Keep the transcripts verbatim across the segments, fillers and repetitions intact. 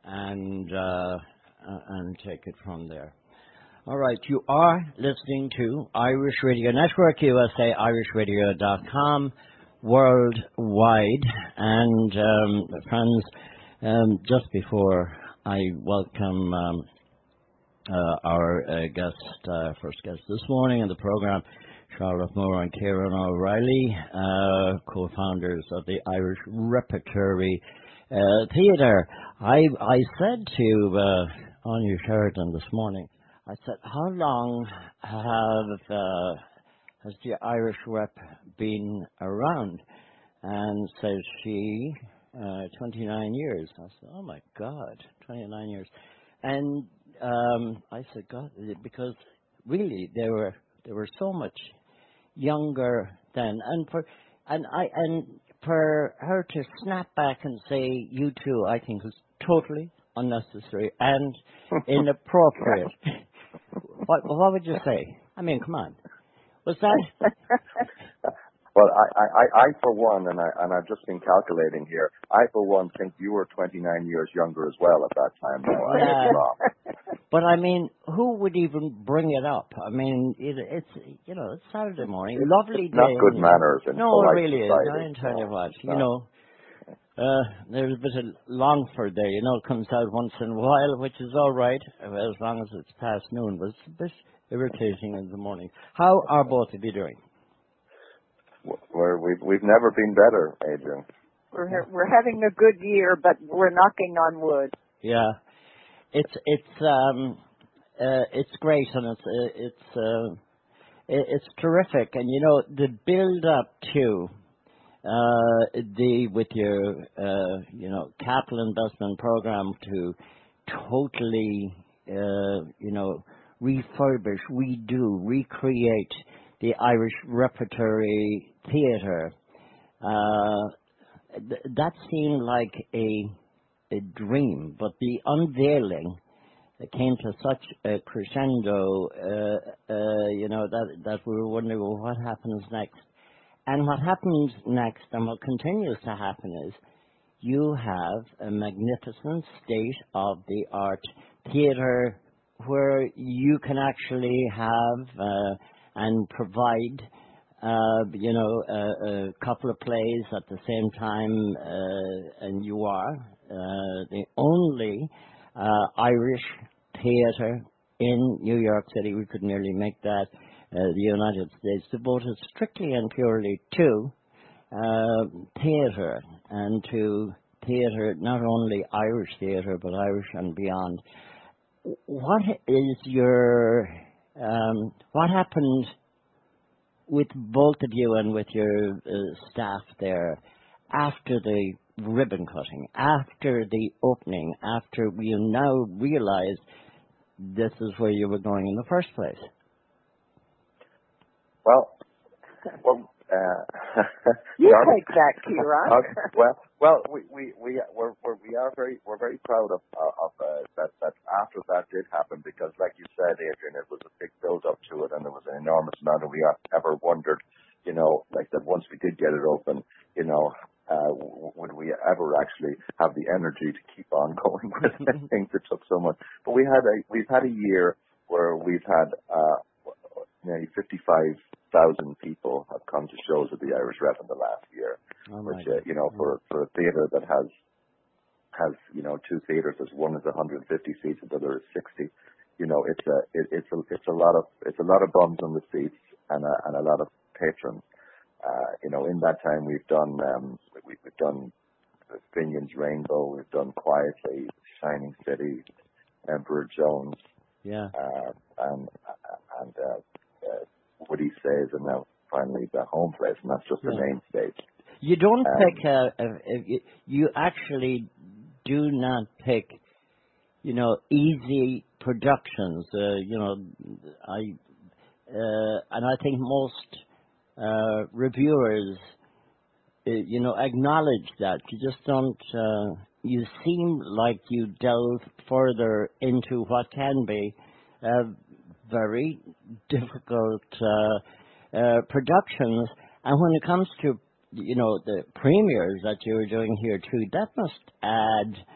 and uh, and take it from there. All right, you are listening to Irish Radio Network, U S A, irish radio dot com, worldwide. And, um, friends, um, just before I welcome um, uh, our uh, guest, uh, first guest this morning in the program, Charlotte Moore and Kieran O'Reilly, uh, co-founders of the Irish Repertory uh, Theatre. I, I said to uh, Anya Sheridan this morning, I said, how long have uh, has the Irish Rep been around? And says she, uh, twenty-nine years. I said, oh my God, twenty-nine years. And um, I said, God, because really they were they were so much younger then, and for and I and for her to snap back and say you too, I think was totally unnecessary and inappropriate. What, what would you say? I mean, come on. Was that? Well, I, I, I, I for one, and I and I've just been calculating here. I for one think you were twenty-nine years younger as well at that time. No, I yeah. was wrong. But I mean, who would even bring it up? I mean, it, it's you know, it's Saturday morning, it's, lovely it's day. not good manners in no, polite it really society. is. I tell you what, no. you know. Uh, there's a bit of Longford there, you know, it comes out once in a while, which is all right, as long as it's past noon, but it's a bit irritating in the morning. How are both of you doing? We're, we've, we've never been better, Adrian. We're, we're having a good year, but we're knocking on wood. Yeah. It's, it's, um, uh, it's great, and it's, uh, it's, uh, it's terrific, and you know, the build up to Uh, the with your uh, you know capital investment program to totally uh, you know refurbish, redo, recreate the Irish Repertory Theatre. Uh, th- that seemed like a a dream, but the unveiling came to such a crescendo. Uh, uh, you know that that we were wondering, well, what happens next? And what happens next, and what continues to happen, is you have a magnificent state-of-the-art theatre where you can actually have uh, and provide, uh, you know, a, a couple of plays at the same time, uh, and you are uh, the only uh, Irish theatre in New York City. We could nearly make that. Uh, the United States devoted strictly and purely to uh, theatre and to theatre, not only Irish theatre, but Irish and beyond. What is your, um, what happened with both of you and with your uh, staff there after the ribbon cutting, after the opening, after you now realize this is where you were going in the first place? Well, well, uh, you take that, Kieran. Okay. Well, well, we we we we're, we're we are very we're very proud of of uh, that that after that did happen, because, like you said, Adrian, it was a big build up to it, and there was an enormous amount, and we ever wondered, you know, like that once we did get it open, you know, uh, would we ever actually have the energy to keep on going with things that took so much? But we had a we've had a year where we've had. Uh, Nearly fifty-five thousand people have come to shows at the Irish Rep in the last year, oh which, uh, you know, for for a theatre that has, has you know, two theatres, as one is one hundred fifty seats and the other is sixty, you know, it's a, it, it's a, it's a lot of, it's a lot of bums on the seats and a, and a lot of patrons. Uh, you know, in that time we've done, um, we, we've done Finion's Rainbow, we've done Quietly, Shining City, Emperor Jones, yeah, uh, and, and, uh, Uh, Woody Says, and now finally the home place, and that's just yeah. the main stage. You don't um, pick, a, a, a, you actually do not pick, you know, easy productions. Uh, you know, I, uh, and I think most uh, reviewers, uh, you know, acknowledge that. You just don't, uh, you seem like you delve further into what can be uh, very difficult uh, uh, productions. And when it comes to, you know, the premieres that you're doing here too, that must add,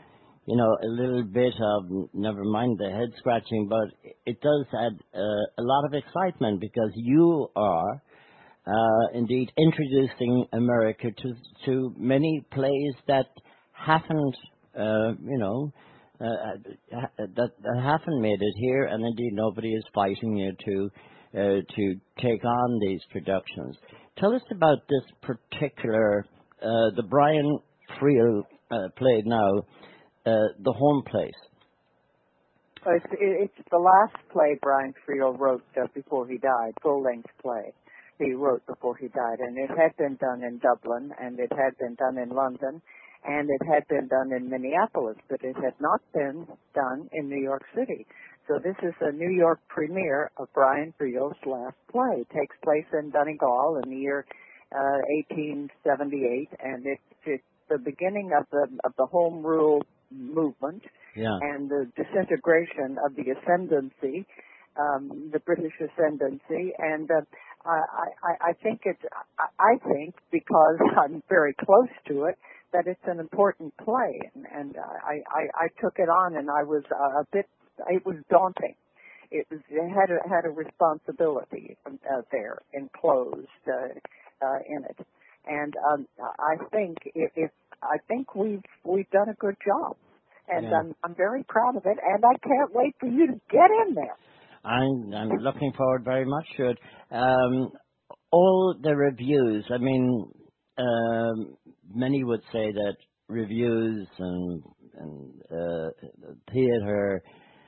you know, a little bit of, never mind the head scratching, but it does add uh, a lot of excitement because you are uh, indeed introducing America to to many plays that haven't, uh, you know, uh, that, that haven't made it here, and indeed nobody is fighting you to uh, to take on these productions. Tell us about this particular, uh, the Brian Friel uh, play now, uh, The Home Place. It's, it's the last play Brian Friel wrote uh, before he died, full-length play he wrote before he died. And it had been done in Dublin, and it had been done in London, and it had been done in Minneapolis, but it had not been done in New York City. So this is a New York premiere of Brian Friel's last play. It takes place in Donegal in the year uh, eighteen seventy-eight, and it's, it's the beginning of the of the Home Rule movement yeah. and the disintegration of the ascendancy, um, the British ascendancy, and uh, I, I, I think it's I think because I'm very close to it that it's an important play, and, and I, I, I took it on, and I was a bit. It was daunting. It was it had a, had a responsibility uh, there enclosed uh, uh, in it, and um, I think if, if I think we've we've done a good job, and yeah. I'm I'm very proud of it, and I can't wait for you to get in there. I'm I'm looking forward very much to it. Um, all the reviews. I mean, um, many would say that reviews and and uh, theatre.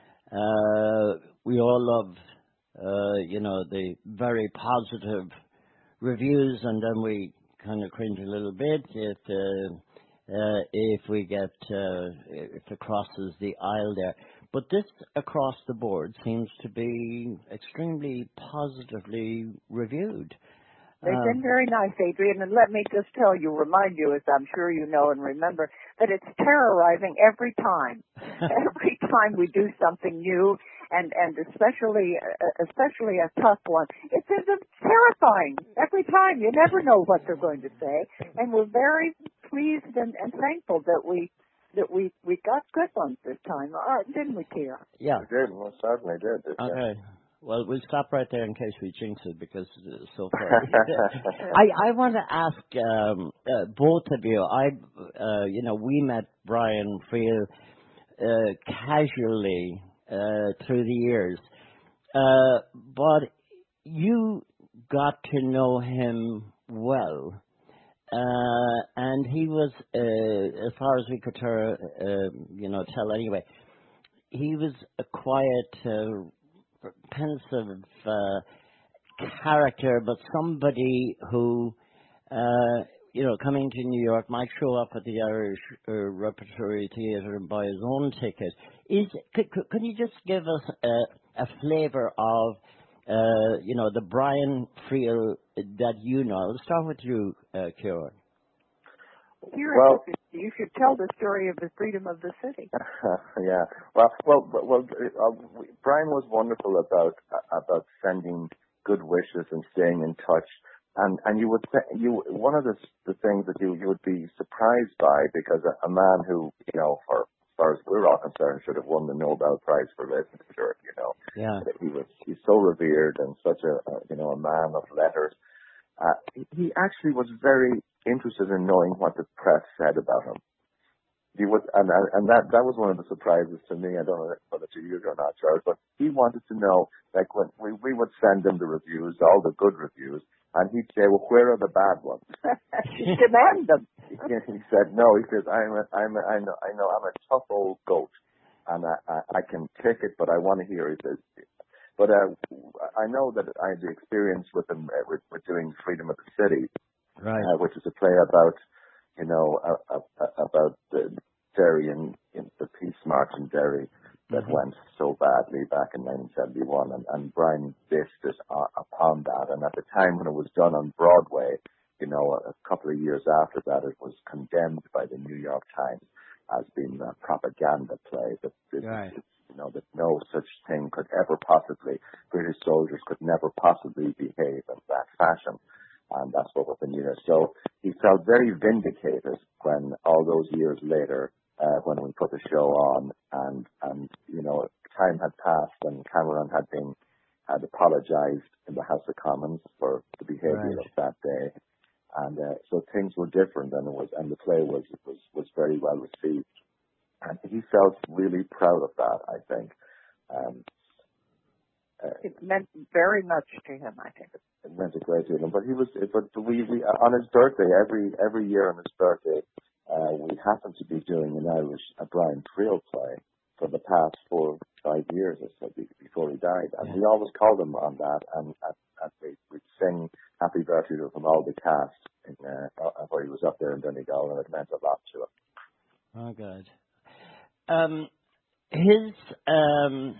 Uh, we all love, uh, you know, the very positive reviews, and then we kind of cringe a little bit if uh, uh, if we get uh, if it crosses the aisle there. But this across the board seems to be extremely positively reviewed. They've Um, been very nice, Adrian, and let me just tell you, remind you, as I'm sure you know and remember, that it's terrorizing every time. Every time we do something new, and, and especially especially a tough one, it's, it's terrifying. Every time. You never know what they're going to say. And we're very pleased and, and thankful that we that we, we got good ones this time, uh, didn't we, Kieran? yeah. We did, well, certainly did. did Okay. Yeah. Well, we'll stop right there in case we jinx it, because uh, so far. I, I want to ask um, uh, both of you. I, uh, you know, we met Brian Friel uh, casually uh, through the years, uh, but you got to know him well, uh, and he was, uh, as far as we could, uh, uh, you know, tell anyway, he was a quiet. Uh, pensive uh, character, but somebody who, uh, you know, coming to New York might show up at the Irish uh, Repertory Theatre and buy his own ticket. Is could, could, could you just give us a, a flavour of, uh, you know, the Brian Friel that you know? Let's start with you, uh, Kieran. Well, you should tell the story of the freedom of the city. yeah. Well, well, well. Uh, Brian was wonderful about uh, about sending good wishes and staying in touch. And and you would you one of the the things that you you would be surprised by, because a, a man who, you know, for as far as we're all concerned, should have won the Nobel Prize for Literature. You know. Yeah. He was he's so revered and such a, a you know a man of letters. Uh, he actually was very interested in knowing what the press said about him. He was, and, and that that was one of the surprises to me. I don't know whether to you or not, Charles, but he wanted to know, like, when we, we would send him the reviews, all the good reviews, and he'd say, well, where are the bad ones? Demand them. He, he said, no, he says, I'm a, I'm a, I know, I know, I'm a tough old goat, and I, I, I can take it, but I want to hear, he says. But uh, I know that I had the experience with him uh, with, with doing Freedom of the City, right? Uh, which is a play about, you know, uh, uh, about the Derry and in the peace march in Derry that mm-hmm. went so badly back in nineteen seventy-one, and, and Brian based it uh, upon that. And at the time when it was done on Broadway, you know, a, a couple of years after that, it was condemned by the New York Times as being a propaganda play. That, that right. you know, that no such thing could ever possibly, British soldiers could never possibly behave in that fashion. And that's what was in here. So he felt very vindicated when all those years later, uh, when we put the show on, and and you know, time had passed, and Cameron had been had apologized in the House of Commons for the behavior Right. of that day, and uh, so things were different, and it was and the play was was was very well received, and he felt really proud of that. I think. Um, uh, It meant very much to him, I think. it meant a great deal, to him. But he was, but we, we on his birthday every every year on his birthday, uh, we happen to be doing an Irish a Brian Friel play for the past four five years or so be- before he died, and Yeah. we always called him on that, and, and, and we we'd sing Happy Birthday to him from all the cast in, uh, uh, where he was up there in Donegal, and it meant a lot to him. Oh, good. Um, his um,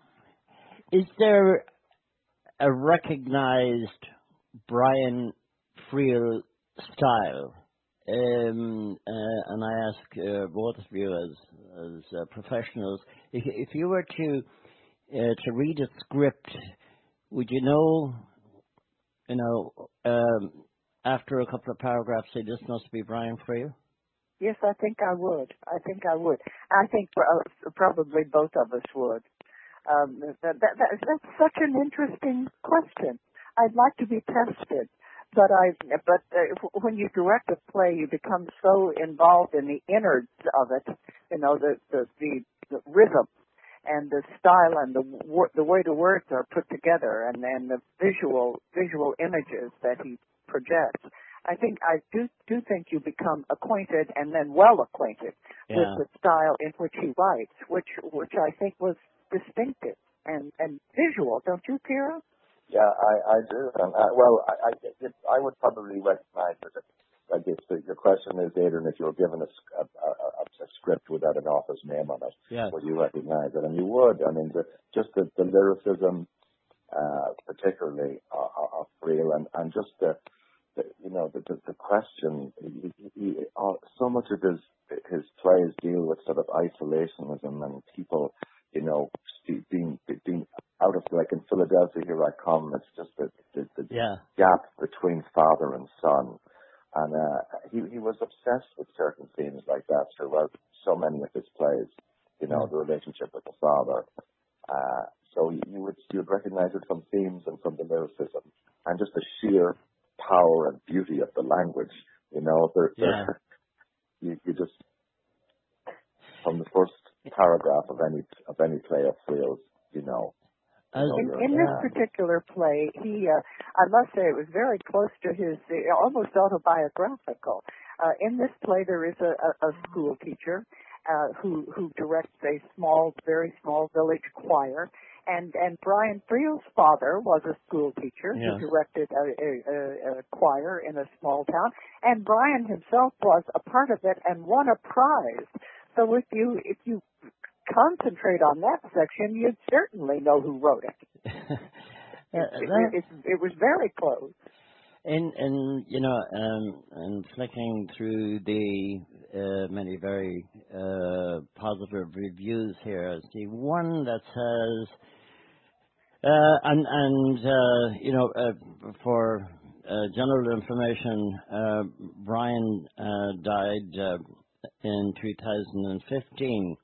is there a recognized Brian Friel style? Um, uh, and I ask uh, both of you as as uh, professionals, if, if you were to uh, to read a script, would you know, you know, um, after a couple of paragraphs, say this must be Brian Friel? Yes, I think I would. I think I would. I think uh, probably both of us would. Um, that, that, that, that's such an interesting question. I'd like to be tested, but I. But uh, when you direct a play, you become so involved in the innards of it. You know, the the the, the rhythm and the style and the wor- the way the words are put together, and and the visual visual images that he projects. I think I do do think you become acquainted and then well acquainted Yeah. with the style in which he writes, which which I think was distinctive and and visual. Don't you, Kira? Yeah, I, I do. Um, uh, well, I, I, it, I would probably recognize that. I guess the, your question is, Adrian, if you were given a, s- a, a, a script without an author's name on it, Yes. would you recognize it? And you would. I mean, the, just the, the lyricism, uh, particularly uh, of Friel, and, and just the, the, you know, the, the, the question. He, he, he, uh, so much of his his plays deal with sort of isolationism and people, you know, being being out of, like in Philadelphia, Here I Come. It's just the the, the Yeah. gap between father and son. And uh, he he was obsessed with certain themes like that throughout so many of his plays. You know, Mm. the relationship with the father. Uh, so you, you would you would recognize it from themes and from the lyricism, and just the sheer power and beauty of the language. You know, there, Yeah. there, you you just from the first paragraph of any of any play of Friel's, you know. You As, know In, you're in in this the hand. particular play, he, uh, I must say, it was very close to his, uh, almost autobiographical. Uh, in this play, there is a, a, a school teacher uh, who who directs a small, very small village choir, and and Brian Friel's father was a school teacher yes. who directed a, a, a, a choir in a small town, and Brian himself was a part of it and won a prize. So if you if you concentrate on that section, you'd certainly know who wrote it. uh, It, that, it, it, it was very close. in, in, you know, um, and flicking through the uh, many very uh, positive reviews here, I see one that says, uh, and, and uh, you know, uh, for uh, general information, uh, Brian uh, died uh, in two thousand fifteen.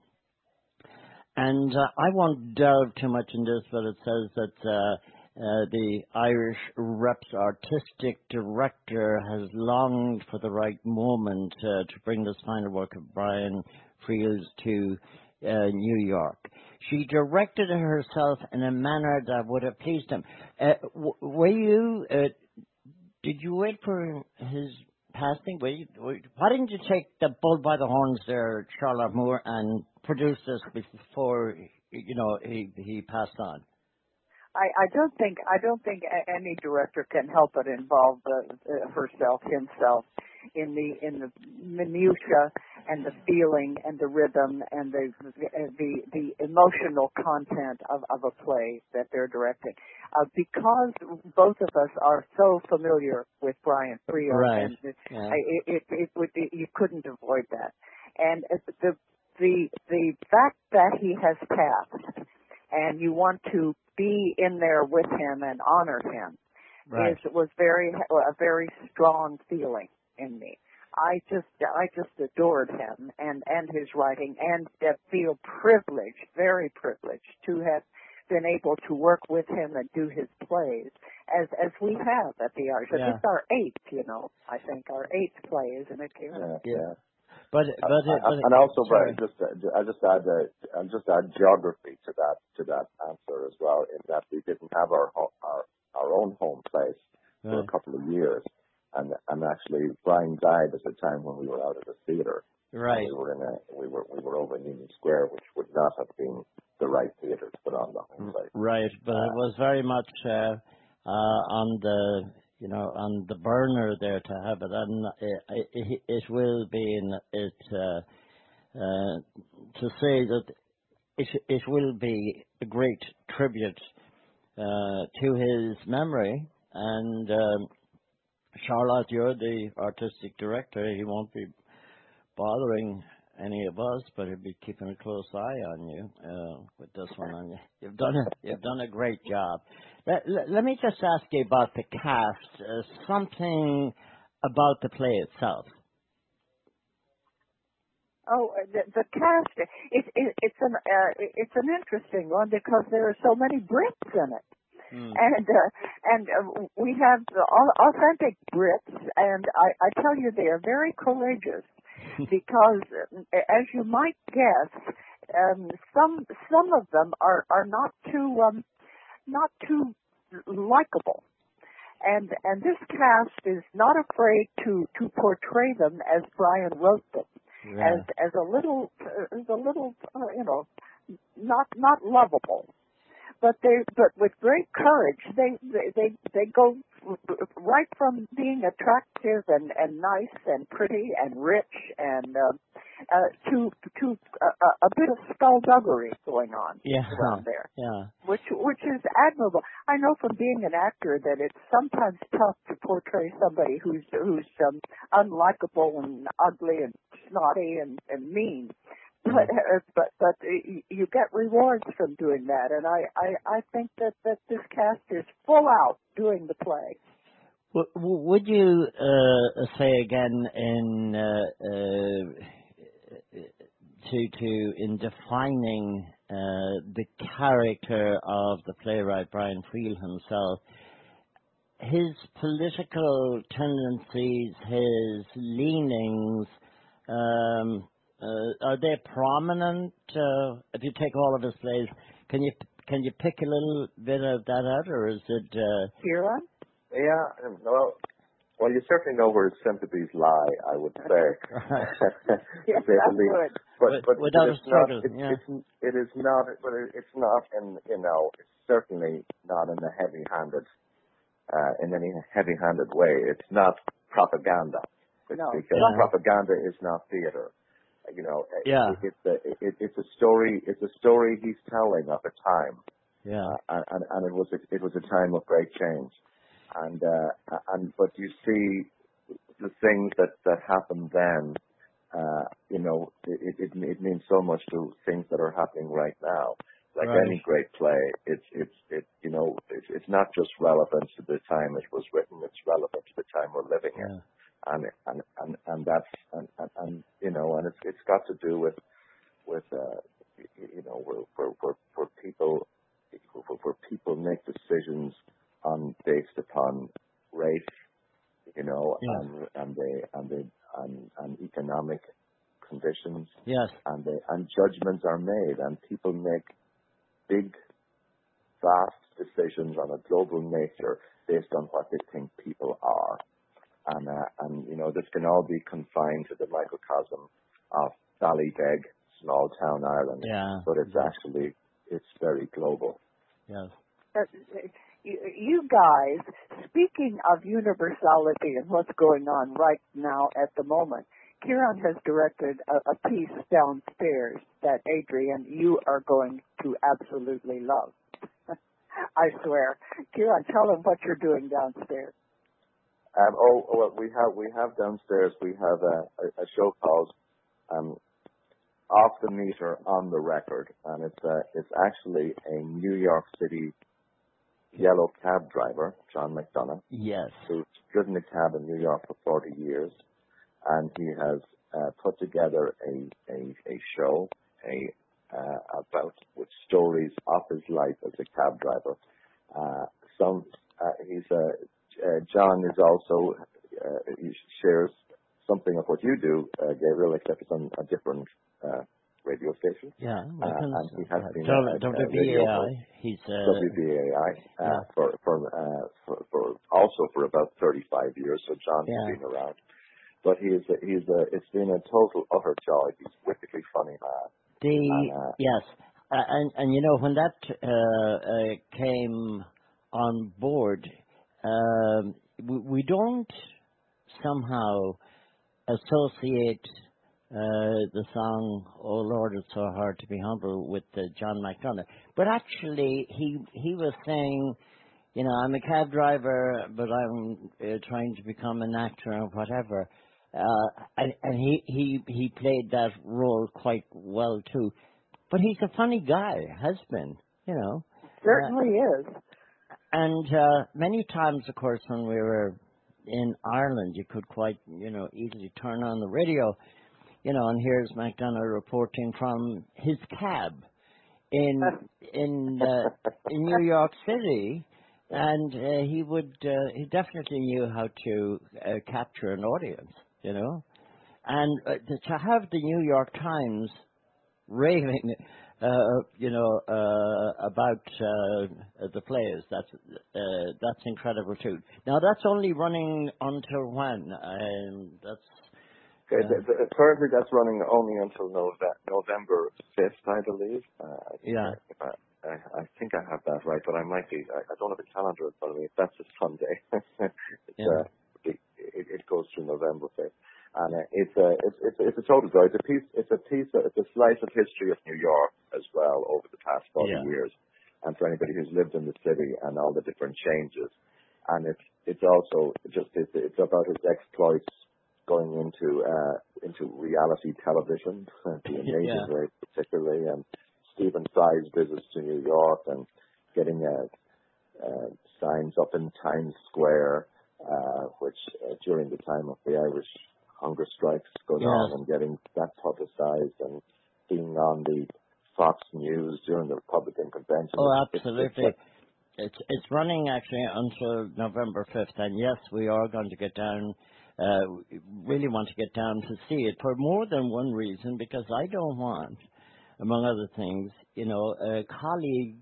And uh, I won't delve too much in this, but it says that uh, uh, the Irish Rep's artistic director has longed for the right moment uh, to bring this final work of Brian Friel's to uh, New York. She directed it herself in a manner that would have pleased him. Uh, w- were you? Uh, did you wait for his passing? Were you, were, why didn't you take the bull by the horns there, Charlotte Moore, and produce this before you know he he passed on? I, I don't think I don't think a- any director can help but involve the, uh, herself himself in the in the minutia and the feeling and the rhythm and the the the emotional content of, of a play that they're directing. Uh, because both of us are so familiar with Brian Friel, Right. and it, Yeah. it, it, it would it, you couldn't avoid that. And uh, the the the fact that he has passed, and you want to be in there with him and honor him, Right. is was very a very strong feeling in me. I just I just adored him and and his writing, and uh, feel privileged, very privileged, to have been able to work with him and do his plays as as we have at the Irish. Yeah. It's our eighth, you know. I think our eighth play, isn't it, Kieran? Yeah, yeah. But but, Uh, it, but and also, sorry. but just uh, I just add uh, I just add geography to that to that answer as well. In that we didn't have our ho- our our own home place for Right. a couple of years, and and actually Brian died at the time when we were out at the theatre. Right. We were in a we were we were over in Union Square, which would not have been the right theatre to put on the home place. Right, but Uh, it was very much uh, uh, on the you know on the burner there to have it, and it, it, it will be in it uh, uh, to say that it it will be a great tribute uh, to his memory. And um, Charlotte, you're the artistic director. He won't be bothering any of us, but he'll be keeping a close eye on you uh, with this one on you. You've done a, you've done a great job. Let, let, let me just ask you about the cast. Uh, something about the play itself. Oh, the, the cast. It, it, it's an uh, it's an interesting one because there are so many Brits in it. Hmm. And uh, and uh, we have the au- authentic Brits, and I, I tell you, they are very courageous because, uh, as you might guess, um, some some of them are, are not too um, not too likable, and and this cast is not afraid to, to portray them as Brian wrote them, Yeah. as as a little uh, as a little uh, you know not not lovable. But they, but with great courage, they they they, they go right from being attractive and, and nice and pretty and rich and uh, uh, to to uh, a bit of skullduggery going on Yeah. around there, Yeah. which which is admirable. I know from being an actor that it's sometimes tough to portray somebody who's who's um, unlikable and ugly and snotty and, and mean. But, uh, but but uh, you get rewards from doing that, and I, I, I think that, that this cast is full out doing the play. W- w- would you uh, say again in uh, uh, to to in defining uh, the character of the playwright Brian Friel himself, his political tendencies, his leanings? Um, Uh, are they prominent? Uh, if you take all of his plays, can you can you pick a little bit of that out, or is it? Uh... Kieran? yeah, well, well, you certainly know where his sympathies lie, I would say. Yes, They that's believe- good. But, With- but without it a is not, struggle, it, yeah. it's, it is not, but it's not in, you know, it's certainly not in a heavy-handed, uh, in any heavy-handed way. It's not propaganda. No. Because Yeah. propaganda is not theater. You know, Yeah. it, it's a it, it's a story. It's a story he's telling of a time, Yeah. uh, and and it was a, it was a time of great change, and uh, and but you see the things that that happened then. Uh, you know, it, it it means so much to things that are happening right now. Like Right. any great play, it's it's it you know it's it's not just relevant to the time it was written. It's relevant to the time we're living in. Yeah. And, and and and that's and, and, and you know and it's it's got to do with with uh you know where where where, where people where, where people make decisions on based upon race, you know, Yeah. and and they and they and, and economic conditions, Yes. and they and judgments are made, and people make big vast decisions on a global nature based on what they think people are. And, uh, and, you know, this can all be confined to the microcosm of Ballybeg, small town Ireland. Yeah. But it's actually, it's very global. Yes. Uh, you, you guys, speaking of universality and what's going on right now at the moment, Kieran has directed a, a piece downstairs that, Adrian, you are going to absolutely love. I swear. Kieran, tell them what you're doing downstairs. Um, oh, well, we have we have downstairs. We have a, a, a show called um, "Off the Meter on the Record," and it's uh, it's actually a New York City yellow cab driver, John McDonough, Yes. who's driven a cab in New York for forty years, and he has uh, put together a a, a show a uh, about with stories of his life as a cab driver. Uh, some uh, he's uh, uh, John is also uh, he shares something of what you do, uh, Gabriel, except it's on a different uh, radio station. Yeah, uh, can, and he has uh, been W- a, a W B radio A I. host, He's uh, W B A I, uh, yeah. for for, uh, for for also for about thirty-five years. So John's Yeah. been around, but he's a, he's a, it's been a total utter joy. He's wickedly funny man. The And, uh, yes, uh, and and you know when that uh, uh, came on board, um, we, we don't somehow associate uh, the song "Oh Lord, It's So Hard to Be Humble" with uh, John McDonough, but actually he he was saying, you know, I'm a cab driver, but I'm uh, trying to become an actor or whatever. Uh, and, and he, he, he played that role quite well too. But he's a funny guy, has been, you know. Certainly Uh, is. and uh, many times, of course, when we were in Ireland, you could quite, you know, easily turn on the radio, you know, and here's McDonough reporting from his cab in in uh, in New York City. And uh, he would, uh, he definitely knew how to uh, capture an audience, you know. And uh, to have the New York Times raving, uh, you know, uh, about uh, the players, that's uh, that's incredible too. Now that's only running until when? Um, that's okay, uh, the, the, currently that's running only until Nove- November fifth, I believe. Uh, I think yeah, I, if I, I, I think I have that right, but I might be. I, I don't have a calendar in front of me. That's a Sunday. it's, yeah, uh, it, it, it goes through November fifth, and uh, it's a it's, it's it's a total joy. It's a piece. It's a piece. Of, it's a slice of history of New York as well over the past forty yeah, years, and for anybody who's lived in the city and all the different changes, and it's it's also just it's, it's about his exploits going into uh, into reality television, the Amazing yeah. Race particularly, and Stephen Fry's visits to New York and getting uh, uh, signs up in Times Square, uh, which uh, during the time of the Irish hunger strikes goes Yes. on, and getting that publicized, and being on the Fox News during the Republican convention. Oh, It's, absolutely. it's, It's it's running actually until November fifth, and yes, we are going to get down. Uh, we really want to get down to see it for more than one reason, because I don't want, among other things, you know, a colleague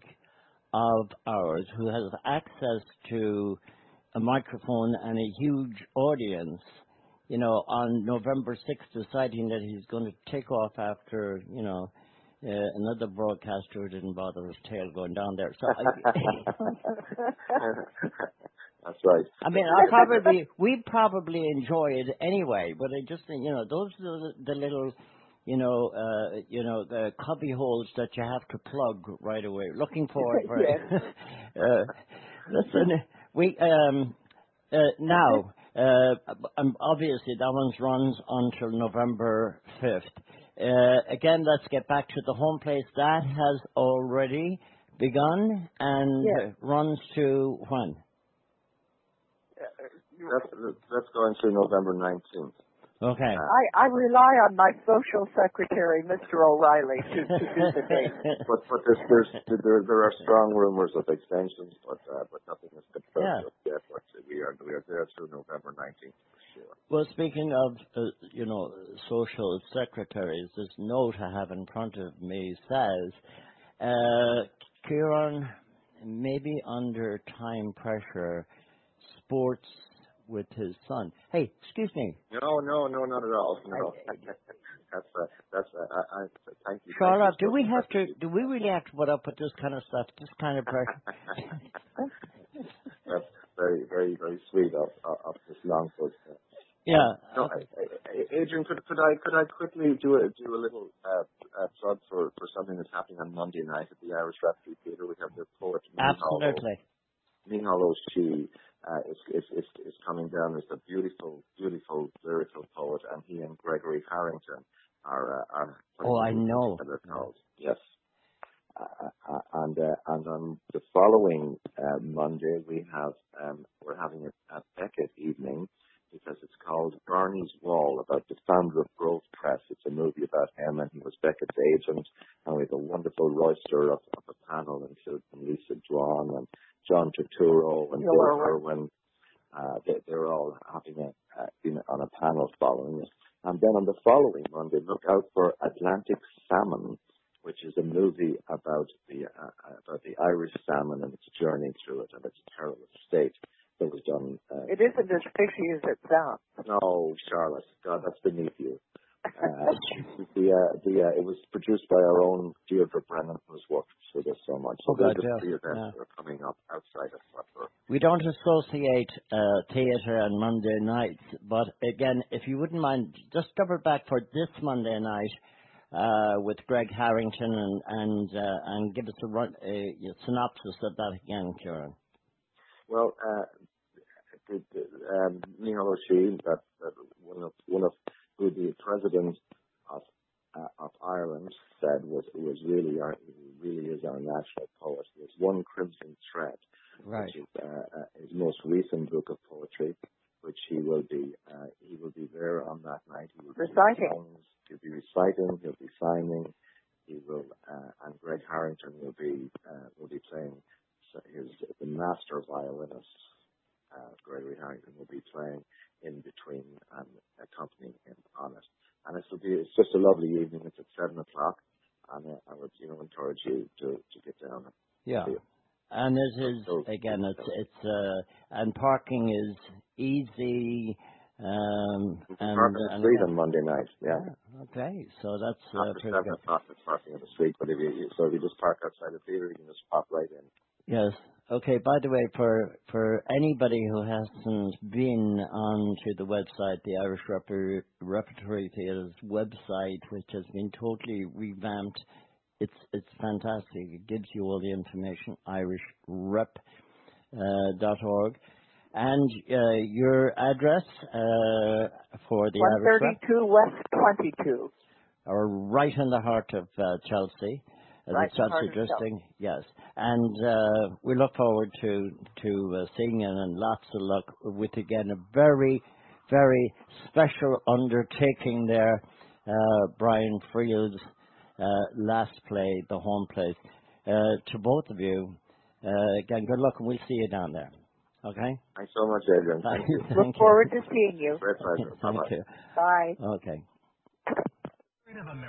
of ours who has access to a microphone and a huge audience, you know, on November sixth deciding that he's going to take off after, you know, uh, another broadcaster who didn't bother his tail going down there. So I, That's right. I mean, I probably we probably enjoy it anyway, but I just think, you know, those are the, the little, you know, uh, you know, the cubby holes that you have to plug right away. Looking forward for it. Yes. uh, listen, we um uh, now uh, um, obviously that one runs until November fifth. Uh, again, let's get back to the home place that has already begun and Yes. runs to when? That's, that's going through November nineteenth. Okay. Uh, I, I rely on my social secretary, Mister O'Reilly, to, to do the date. but but there's, there's, there there are strong rumors of extensions, but uh, but nothing is confirmed Yeah. yet. But we are we are there through November nineteenth for sure. Well, speaking of, uh, you know, social secretaries, this note I have in front of me says, uh, Kieran, maybe under time pressure, sports with his son. Hey, excuse me. No, no, no, not at all. No, that's uh, that's uh, I, I thank you. Charlotte, thank you do we so have much. to, do we really have to put up with this kind of stuff, this kind of pressure? That's very, very, very sweet of of, of this Longford. Yeah. No, Okay. I- I- Adrian, could could I could I quickly do a do a little uh, uh, plug for, for something that's happening on Monday night at the Irish Rhapsody Theatre? We have the poet Mihal Absolutely. Mihal O'Shea uh, is, is is is coming down as a beautiful, beautiful lyrical poet, and he and Gregory Harrington are uh, are putting Oh, a I little know. together called yes. Uh, uh, and uh, and on the following uh, Monday we have um, we're having a, a Beckett evening because it's called Barney's Wall, about the founder of Grove Press. It's a movie about him, and he was Beckett's agent. And we have a wonderful roster of, of a panel, including Lisa Dwan and John Turturro and Bill Irwin. Uh, they, they're all having a, uh, been on a panel following it. And then on the following Monday, look out for Atlantic Salmon, which is a movie about the uh, about the Irish salmon and its journey through it and its terrible state. That was done. Uh, it isn't as fishy as it sounds. No, Charlotte, God, that's beneath you. Uh, the uh, the uh, it was produced by our own Deirdre Brennan, who's worked with us so much. So oh, there's God, a yeah. few events yeah. that are coming up outside of what we're. We don't associate uh, theatre and Monday nights, but again, if you wouldn't mind, just cover back for this Monday night uh, with Greg Harrington and and uh, and give us a, run, a, a synopsis of that again, Kieran. Well, uh, the, the, um, Neil O'Shea, that, that one of one of who the president of uh, of Ireland said was was really our really is our national poet. There's one crimson thread, right. which is uh, uh, his most recent book of poetry, which he will be uh, he will be there on that night. He will reciting. Be he'll be reciting. He'll be signing. He will, uh, and Greg Harrington will be uh, will be playing. So his the master violinist, uh, Gregory Harrington, will be playing in between and accompanying him on it. And it'll be it's just a lovely evening. It's at seven o'clock, and uh, I would you know encourage you to, to get down. And yeah, see it. And it is So, again, it's it's uh, and parking is easy. Um, you and, can park on the and street again, on Monday night. Yeah. yeah. Okay, so that's uh, After pretty seven good. o'clock, it's parking on the street. But if you so if you just park outside the theatre, you can just pop right in. Yes. Okay. By the way, for for anybody who hasn't been on to the website, the Irish Reper- Repertory Theatre's website, which has been totally revamped, it's it's fantastic. It gives you all the information. Irish Rep dot org. And uh, your address uh, for the one thirty-two West twenty-two. Or right in the heart of uh, Chelsea. Uh, right the Chelsea Dristing, yes. And uh, we look forward to to uh, seeing you and lots of luck with, again, a very, very special undertaking there, uh, Brian Friel's uh, last play, the home place. Uh, to both of you, uh, again, good luck, and we'll see you down there. Okay? Thanks so much, Adrian. Thank you. Look Thank forward you. to seeing you. Great pleasure. Thank Bye-bye. you. Bye. Okay.